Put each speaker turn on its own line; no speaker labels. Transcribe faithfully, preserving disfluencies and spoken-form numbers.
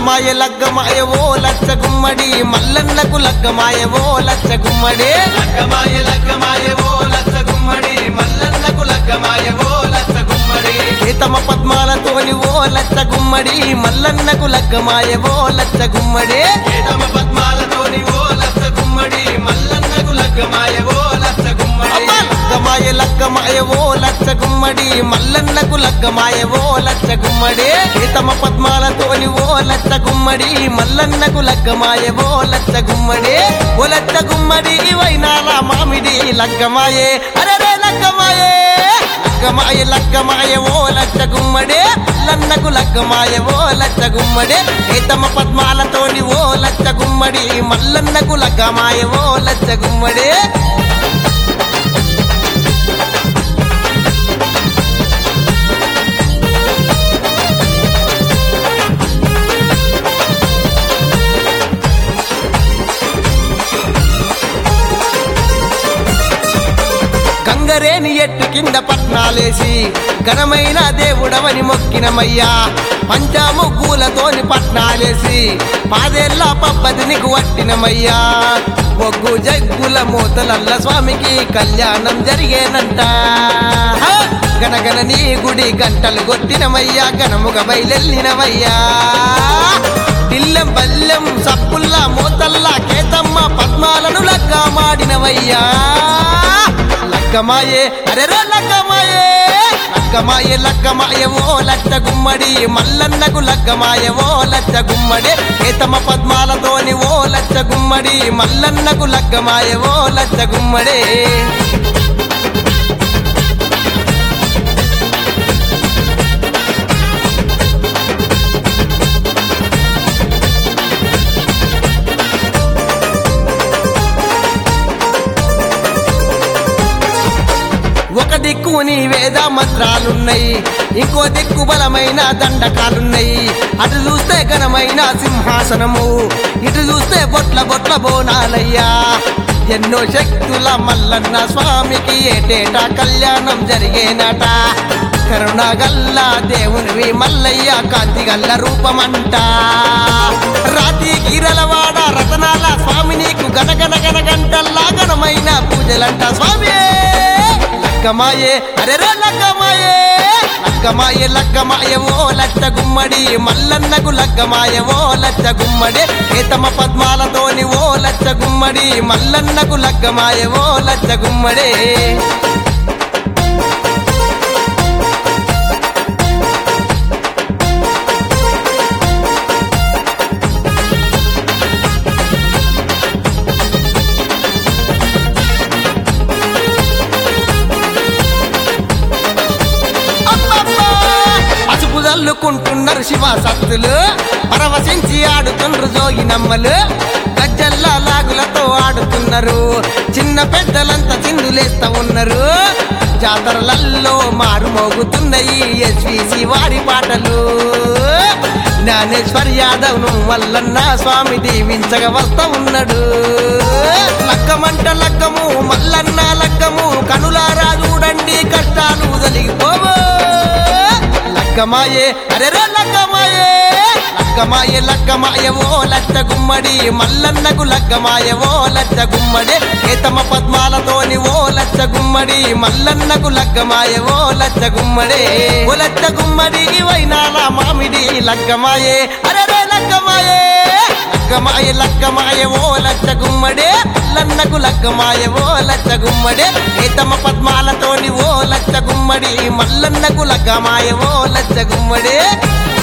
లగ్గమాయ లగ్గమాయ ఓ లచ్చ గుమ్మడి మల్లన్నకు లగ్గమాయ ఓ లచ్చ గుమ్మడి
లగ్గమాయ లగ్గమాయ ఓ లచ్చ గుమ్మడి మల్లన్నకు లగ్గమాయ ఓ లచ్చ గుమ్మడి
కేతమ పద్మాలతోని ఓ లచ్చ గుమ్మడి మల్లన్నకు లగ్గమాయ ఓ లచ్చ గుమ్మడి
కేతమ పద్మాలతోని ఓ లచ్చ గుమ్మడి మల్లన్నకు లగ్గమాయ ఓ లచ్చ గుమ్మడి
లగ్గమాయ లగ్గమాయ ఓ లచ్చ గుమ్మడి మల్లన్నకు లగ్గమాయ ఓ లచ్చ గుమ్మడి కేతమ పద్మాలతోని ఓ లచ్చ గుమ్మడి మల్లన్నకు లగ్గమాయ ఓ లచ్చ గుమ్మడి ఓ లచ్చ గుమ్మడి వైనాల మామిడి లగ్గమాయే అరే లగ్గమాయే లగ్గమాయ లగ్గమాయ ఓ లచ్చ గుమ్మడి మల్లన్నకు లగ్గమాయ ఓ లచ్చ గుమ్మడి కేతమ పద్మాలతోని ఓ లచ్చ గుమ్మడి మల్లన్నకు లగ్గమాయ ఓ లచ్చ గుమ్మడి గంగరేని ఎట్టు కింద పట్నాలేసి ఘనమైన దేవుడవని మొక్కినమయ్యా పంచాముగ్గులతోని పట్నాలేసి పాదేళ్ల పబ్బదినికి వట్టినమయ్యా ఒగ్గు జగ్గుల మూతలల్ల స్వామికి కళ్యాణం జరిగేనంట గనగన నీ గుడి గంటలు కొట్టినమయ్యా గనముగ బయలెల్లినమయ్యా దిల్లెం బల్లెం సప్పుల్లా మూతల్లా కేతమ్మ పద్మాలను లగ్గా మాడినవయ్యా లగ్గమాయే అరే లగ్గమాయే లగ్గమాయే లగ్గమాయ ఓ లచ్చ గుమ్మడి మల్లన్నకు లగ్గమాయ ఓ లచ్చ గుమ్మడి కేతమ పద్మాలతోని ఓ లచ్చ గుమ్మడి మల్లన్నకు లగ్గమాయ ఓ లచ్చ గుమ్మడి ఒక దిక్కు నీ వేద మంత్రాలున్నాయి ఇంకో దిక్కు బలమైన దండకాలున్నాయి అటు చూస్తే ఘనమైన సింహాసనము ఇటు చూస్తే బొట్ల బొట్ల బోనాలయ్యా ఎన్నో శక్తుల మల్లన్న స్వామికి ఏటేటా కళ్యాణం జరిగేనట కరుణగల్ల దేవునివి మల్లయ్య కాంతిగల్ల రూపమంట రాతి గిరలవాడ రతనాల స్వామి నీకు గనగన గనగంటల్లా ఘనమైన పూజలంట స్వామి లగ్గమాయే అరే లగ్గమాయే లగ్గమాయే లగ్గమాయ ఓ లచ్చ గుమ్మడి మల్లన్నకు లగ్గమాయ ఓ లచ్చ గుమ్మడి కేతమ పద్మాలతోని ఓ లచ్చ గుమ్మడి మల్లన్నకు లగ్గమాయ ఓ లచ్చ గుమ్మడి అల్లుకుంటున్నారు శివ సత్తులు పరవశించి ఆడుతుండ్రు జోగి నమ్మలు గజ్జల్లా లాగులతో ఆడుతున్నారు చిన్న పెద్దలంతా చిందులేస్తా ఉన్నారు జాతరలల్లో మారు మోగుతున్నాయి ఎస్విసి వారి పాటలు జ్ఞానేశ్వర్ యాదవ్ ను మల్లన్న స్వామి దీవించగా వస్తా ఉన్నాడు లగ్గమంట లగ్గము మల్లన్న లగ్గము కనులారా చూడండి కష్టాలు తొలగిపోవు లగ్గమాయే అరే లగ్గమాయే లగ్గమాయే లగ్గమాయ ఓ లచ్చ గుమ్మడి మల్లన్నకు లగ్గమాయ ఓ లచ్చ గుమ్మడి కేతమ పద్మాలతోని ఓ లచ్చ గుమ్మడి మల్లన్నకు లగ్గమాయ ఓ లచ్చ గుమ్మడి ఓ లచ్చ గుమ్మడి వైనాల మామిడి లగ్గమాయే అరే లగ్గమాయే లగ్గమాయ లగ్గమాయ ఓ లచ్చ గుమ్మడి మల్లన్నకు లగ్గమాయ ఓ లచ్చ గుమ్మడి కేతమ పద్మాలతోని ఓ లచ్చ గుమ్మడి మల్లన్నకు లగ్గమాయ ఓ లచ్చ గుమ్మడి